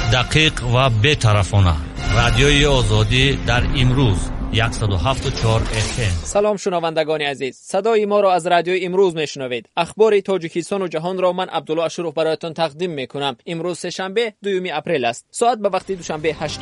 دقیق و بی‌طرفانه. رادیوی آزادی در امروز 107.4 FM. سلام شنوندگان عزیز، صدای ما را از رادیوی امروز میشنوید. اخبار تاجیکستان و جهان را من عبدالله اشرف برایتان تقدیم میکنم. امروز سه‌شنبه 2 اپریل است. ساعت به وقت دوشنبه 8.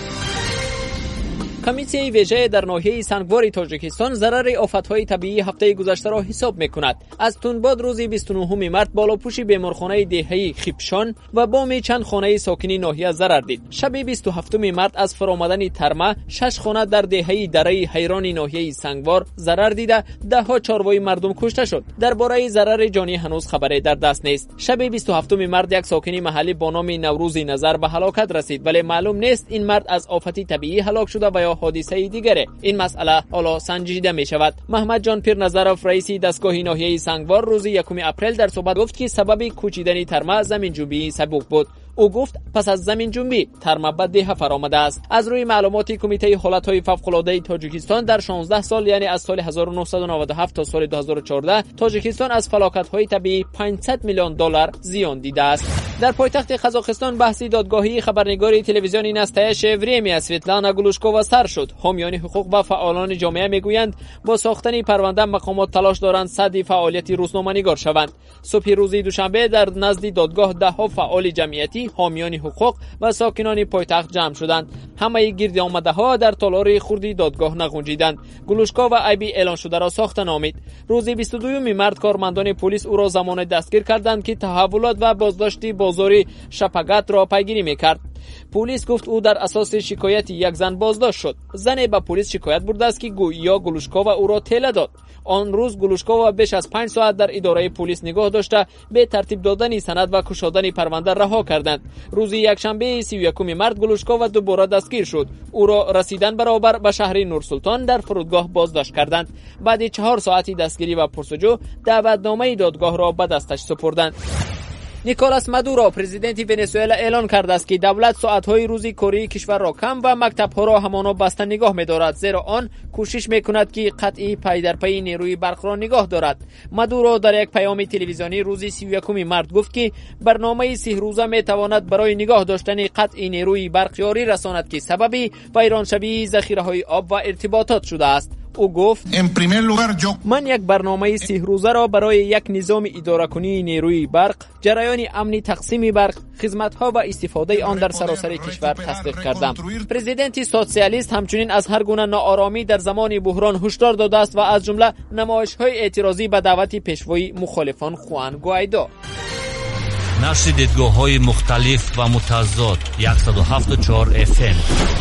کمیته ویژه در ناحیه سنگوار تاجیکستان ضرر آفت‌های طبیعی هفته گذشته را حساب می‌کند. از تندباد روز 29 مارس بالاپوش بیمارخانه دهه‌ای خیپشان و بام چند خانه ساکنی ناحیه ضرر دید. شب 27 مارس از فرآمدن ترما 6 خانه در دهه‌ای دره حیران ناحیه سنگوار ضرر دیده، ده‌ها چاروای مردم کشته شد. درباره ضرر جانی هنوز خبری در دست نیست. شب 27 مارس یک ساکن محلی با نام نوروزی نظر به هلاکت رسید، ولی معلوم نیست این مرد از آفت طبیعی هلاک شده و یا حادثه دیگره. این مسئله حالا سنجیده می شود. محمد جان پیر نظرف رئیس دستگاه ناحیه سنگوار روز 1 اپریل در صحبت گفت که سبب کوچیدن ترما زمین جنبی سبک بود. او گفت پس از زمین جنبی ترما به ده فرآمده است. از روی معلومات کمیته حالت‌های فوق‌العاده تاجیکستان در 16 سال یعنی از سال 1997 تا سال 2014 تاجیکستان از فلاکت‌های طبیعی 500 میلیون دلار زیان دیده است. در پایتخت قزاقستان بحثی دادگاهی خبرنگاری تلویزیونی نستایش وریمی سویتلانا گلوشکووا سر شد. حامیان حقوق و فعالان جامعه میگویند با ساختن پرونده مقامات تلاش دارند سد فعالیت روزنامه‌نگار شوند. صبح روز دوشنبه در نزد دادگاه ده‌ها فعال جمعیتی، حامیان حقوق و ساکنان پایتخت جمع شدند. همه گرد آمده‌ها در تالار خردی دادگاه نگنجیدند. گلوشکووا عیبی اعلان شده را ساخته نامید. روز 22 مارس کارمندان پلیس او را زمان دستگیر کردند که تحولات و بازداشت بازاری شپگت را پیگیری می‌کرد. پلیس گفت او در اساس شکایت یک زن بازداشت شد. زن به پلیس شکایت برده است که گویا گلوشکووا او را تله داد. آن روز گلوشکووا بیش از 5 ساعت در اداره پلیس نگاه داشته به ترتیب دادن سند و گشودن پرونده رها کردند. روز یکشنبه 31 مارس گلوشکووا دوباره دستگیر شد. او را رسیدن برابر به شهر نورسلطان در فرودگاه بازداشت کردند. بعد 4 ساعتی دستگیری و پرسجو دعوتنامه دادگاه را به دستش سپردند. نیکولاس مادورو پرزیدنت ونزوئلا اعلان کرده است که دولت ساعت‌های روزی کاری کشور را کم و مکتب‌ها را همانا بسته نگاه می‌دارد، زیرا آن کوشش می‌کند که قطعی پای در پای نیروی برق را نگاه دارد. مادورو در یک پیام تلویزیونی روز 31 مارس گفت که برنامه 3 روزه می‌تواند برای نگاه داشتن قطعی نیروی برق جاری رساند که سبب ویرانشوی ذخیره‌های آب و ارتباطات شده است. او گفت من یک برنامه 3 روزه را برای یک نظام اداره کنی نیروی برق، جریان امنی تقسیم برق، خدمت‌ها و استفاده آن در سراسر کشور تصدیق کردم. پرزیدنت سوسیالیست همچنین از هر گونه ناآرامی در زمان بحران هشدار داده است و از جمله نمایش‌های اعتراضی به دعوت پیشوای مخالفان خوان گوایدو. نشر دیدگاه‌های مختلف و متضاد 107.4 FM.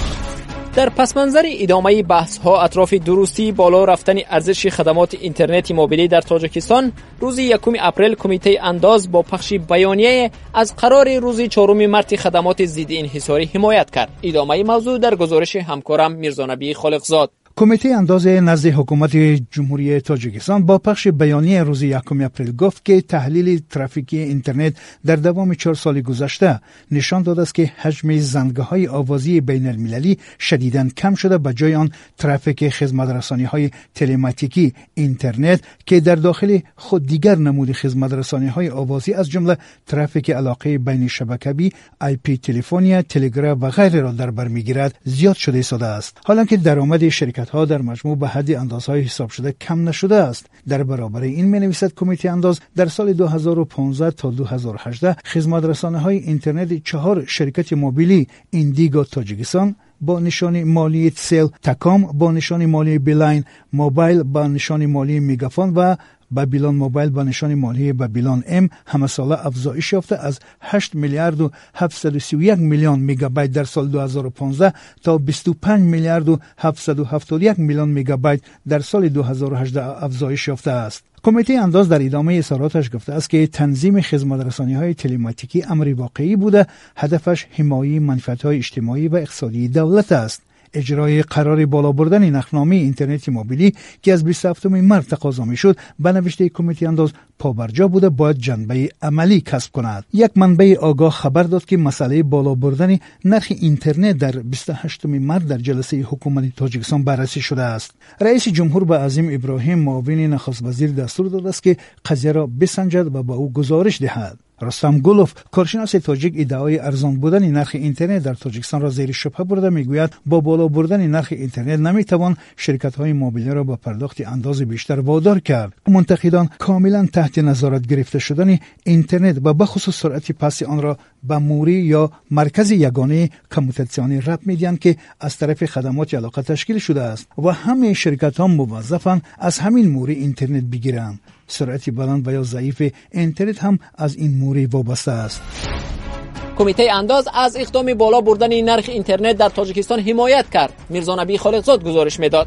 در پس منظر ادامه بحث ها اطراف درستی بالا رفتن ارزش خدمات اینترنت موبیلی در تاجیکستان، روز 1 اپریل کمیته انداز با پخش بیانیه از قرار روز 4 مارس خدمات ضد انحصاری حمایت کرد. ادامه موضوع در گزارش همکارم میرزانبی خالقزاد. کمیته انداز نزد حکومت جمهوری تاجیکستان با پخش بیانیه روز 1 اپریل گفت که تحلیل ترافیکی اینترنت در دوام 4 سال گذشته نشان داده است که حجم زنگ‌های آوازی بین المللی شدیداً کم شده، به جای آن ترافیک خدمت‌رسانی‌های تلماتیکی اینترنت که در داخل خود دیگر نمود خدمت‌رسانی‌های آوازی از جمله ترافیک علاقه بین شبکه‌ای، IP تلفنی، تلگراف و غیره را در بر می‌گیرد زیاد شده ایستاده است. حالانکه درآمد شرکت‌ها در مجموع به حد اندازهای حساب شده کم نشده است. در برابر این می‌نویسد کمیته انداز در سال 2015 تا 2018 خدمت‌رسانی‌های اینترنت 4 شرکت موبیلی ایندیگو تاجیکستان با نشان مالی سیل تکام، با نشان مالی بیلاین موبایل، با نشان مالی میگافون و بابیلون موبایل با نشان مالی بابیلون ام همه ساله افزایش یافته از 8 میلیارد و 731 میلیون مگابایت در سال 2015 تا 25 میلیارد و 771 میلیون مگابایت در سال 2018 افزایش یافته است. کمیته انداز در ادامه اظهاراتش گفته است که تنظیم خدمت‌رسانی‌های تلماتیکی امری واقعی بوده، هدفش حمایت منفعت‌های اجتماعی و اقتصادی دولت است. اجرای قرار بالا بردن نرخنامه اینترنت موبیلی که از 27 مارس تقاضا میشد به نوشته کمیته انداز پابرجا بوده باید جنبه عملی کسب کند. یک منبع آگاه خبر داد که مسئله بالا بردن نرخ اینترنت در 28 مارس در جلسه حکومت تاجیکستان بررسی شده است. رئیس جمهور به عظیم ابراهیم معاون نخست وزیر دستور داده است که قضیه را بسنجد و به او گزارش دهد. رستم گلوف کارشناس تاجیک ادعای ارزان بودن نرخ اینترنت در تاجیکستان را زیر شبهه برده میگوید با بالا بردن نرخ اینترنت نمیتوان شرکت‌های موبیلی را با پرداخت انداز بیشتر وادار کرد. منتقدان کاملا تحت نظارت گرفته شدن اینترنت و به خصوص سرعت پس آن را به موری یا مرکز یگانه کمیوتاسیونی ربط میدهند که از طرف خدمات علاقه تشکیل شده است و همه شرکت‌ها موظفند از همین موری اینترنت بگیرند. سرعت بلند و یا ضعیف اینترنت هم از این موری وابسته است. کمیته انداز از اقدام بالا بردن نرخ اینترنت در تاجیکستان حمایت کرد. میرزا نبی خالقزاد گزارش میداد.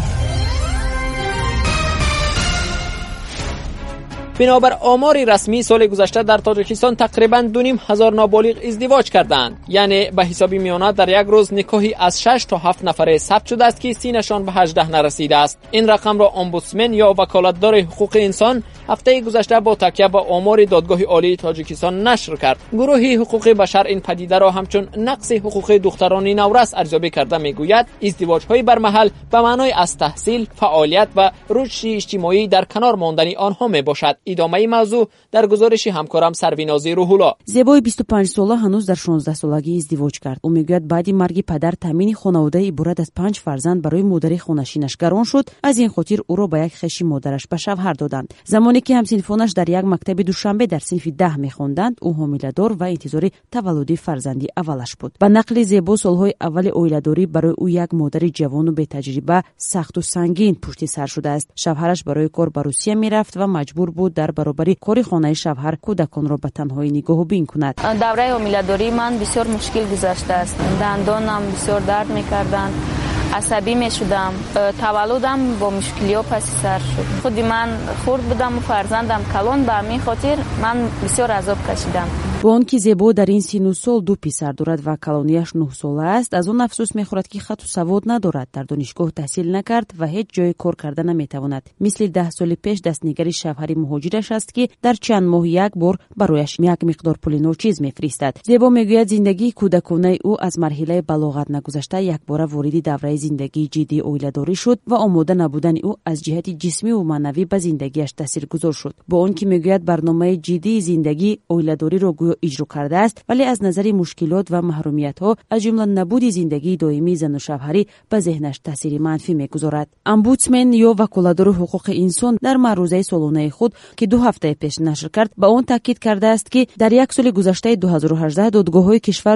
بنابر آمار رسمی سال گذشته در تاجیکستان تقریباً 2,500 نابالغ ازدواج کردند. یعنی به حساب میانه در یک روز نکاحی از 6 تا 7 نفره ثبت شده است که سینشان به 18 نرسیده است. این رقم را امبودسمن یا وکالتدار حقوق انسان هفته گذشته با تکیه به آمار دادگاه عالی تاجیکستان نشر کرد. گروه حقوق بشر این پدیده را همچون نقض حقوق دختران نورس ارزیابی کرده میگوید ازدواج‌های برمحل به معنای از تحصیل، فعالیت و رشد اجتماعی در کنار ماندن آنها میباشد. ادامه موضوع در گزارش همکارم سروینازی روح‌الله. زیبای 25 ساله هنوز در 16 سالگی ازدواج کرد. او میگوید بعد مرگ پدر تامین خانواده عبارت از 5 فرزند برای مادر خونشینش گران شد. از این خاطر او را به یک خشی مادرش به شوهر دادند. زمانی که همسنفانش در یک مکتب دوشنبه در صنف 10 میخواندند، او حامله‌دار و انتظار تولد فرزندی اولش بود. با نقل زیبا سالهای اول اویله‌داری برای او یک مادر جوان و بی سخت و سنگین پشت سر شده است. شوهرش برای کار به روسیه میرفت و مجبور بود در برابر کار خانه شوهر کودکان را به تنهایی نگاه و بین کند. دوره حامله‌داری من بسیار مشکل گذشته است. دندانم بسیار درد می‌کردند. عصبی میشدم. تولدم با مشکلی‌ها پس سر شد. خودی من خرد بودم و فرزندم کلان، به همین خاطر من بسیار عذاب کشیدم. با آنکه زیبا در این سن و سال 2 پسر دارد و کلانیش 9 ساله است، از آن افسوس می‌خورد که خط و سواد ندارد، در دانشگاه تحصیل نکرد و هیچ جای کار کردن نمی‌تواند. مثل 10 سال پیش دستنگار شوهر مهاجرش است که در چند ماه یک بار برایش یک مقدار پول ناچیز می‌فرستد. زیبا میگوید زندگی کودکانه او از مرحله بلاغت نگذشته یک بار وارد دوره زندگی جدی اویله‌داری شد و آماده نبودن او از جهت جسمی و معنوی به زندگیش تاثیرگذار شد. با آنکه میگوید برنامه جدی زندگی اویله‌داری را گویا اجرا کرده است، ولی از نظر مشکلات و محرومیت‌ها از جمله نبود زندگی دائمی زن و شوهری به ذهنش تاثیر منفی می‌گذارد. امبودسمن یا وکالتدار حقوق انسان در معروضه سالانه خود که 2 هفته پیش نشر کرد، با آن تاکید کرده است که در یک سال گذشته 2018 دادگاه‌های کشور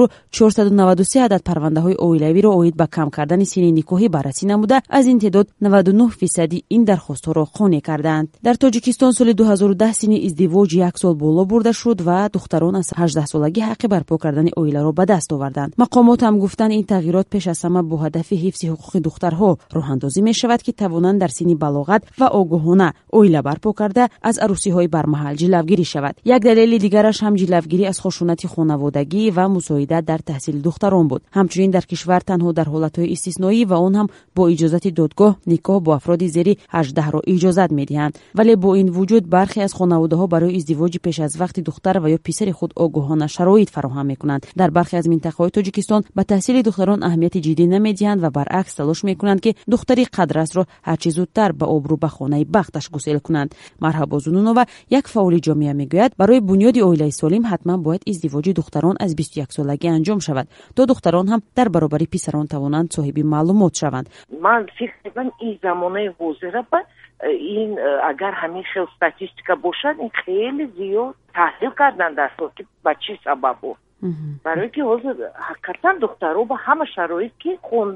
2493 عدد پرونده‌های اویله‌ای را اوید به کم کردن سن نکاحی بررسی نموده، از این تعداد 99% این درخواست‌ها را قانع کردند. در تاجیکستان سال 2010 سن ازدواج 1 سال بالا برده شد و دختران از 18 سالگی حق برپا کردن اویله را به دست آوردند. مقامات هم گفتند این تغییرات پیش از همه با هدف حفظ حقوق دخترها راه اندازی می شود که توانند در سن بلاغت و آگاهانه اویله برپا کرده از عروسی‌های برمحل جلوگیری شود. یک دلیل دیگرش هم جلوگیری از خشونت خانوادگی و مساعدت در تحصیل دختران بود. همچنین در کشور تنها در حالت‌های استثنایی و اون هم با اجازه دادگاه نکاح با افراد زیر 18 را اجازت می‌دهند. ولی با این وجود برخی از خانواده‌ها برای ازدواج پیش از وقت دختر و یا پسر خود آگاهانه شرایط فراهم می‌کنند. در برخی از مناطق تاجیکستان به تحصیل دختران اهمیت جدی نمی‌دهند و برعکس تلاش می‌کنند که دختری قدرست را هر چه زودتر به آبرو به خانه بختش گسیل کنند. مرحبا زنونووا یک فعال جامعه میگوید برای بنیاد عائله سالم حتما باید ازدواج دختران از 21 سالگی انجام شود تا دختران هم در برابر پسران توانند صاحب معلومات شوند. من فکر می‌کنم این زمانه حاضر این اگر همین خیلی استاتستیکا باشد این خیلی زیاد تحلیل کردن در که با چی سبب بود. برای که حاضر حقیقتا دخترها با همه شرایط که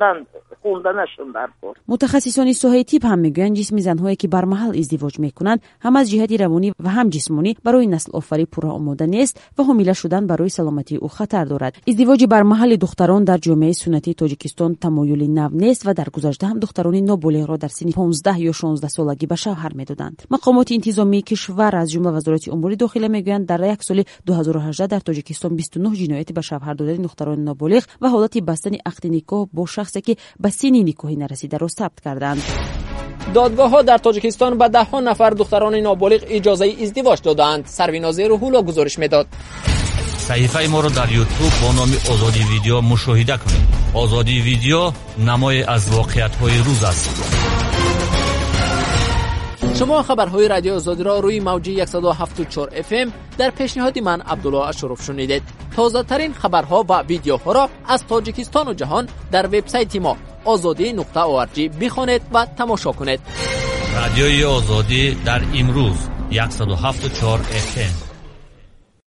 خوندنشون در کار. متخصصان ساحه طب هم میگویند جسم زن‌هایی که برمحل ازدواج میکنند هم از جهت روانی و هم جسمانی برای نسل آفری پورا آماده نیست و حامله شدن برای سلامتی او خطر دارد. ازدواج برمحل دختران در جامعه سنتی تاجیکستان تمایل نو نیست و در گذشته هم دختران نابالغ را در سن 15 یا 16 سالگی به شوهر میدادند. مقامات انتظامی کشور از جمله وزارت امور داخله میگویند در یک سال 2018 در تاجیکستان 29 جنایت به شوهر دادن دختران نابالغ و حالت بستن عقد نکاح با شخصی که به سن نکاحی نرسیده را ثبت کردند. دادگاه‌ها در تاجیکستان به 10 نفر دختران نابالغ اجازه ازدواج دادند. سروینازی روح‌الله گزارش میداد. صحیفه ما را در یوتیوب با نام آزادی ویدیو مشاهده کنید. آزادی ویدیو نمای از واقعیت‌های روز است. شما خبرهای رادیو آزادی را روی موج 107.4 FM در پیشنهاد من عبدالله اشرف شنیدید. تازه ترین خبرها و ویدیوها را از تاجیکستان و جهان در وبسایت ما azadi.org بخوانید و تماشا کنید. رادیوی آزادی در امروز 107.4 FM.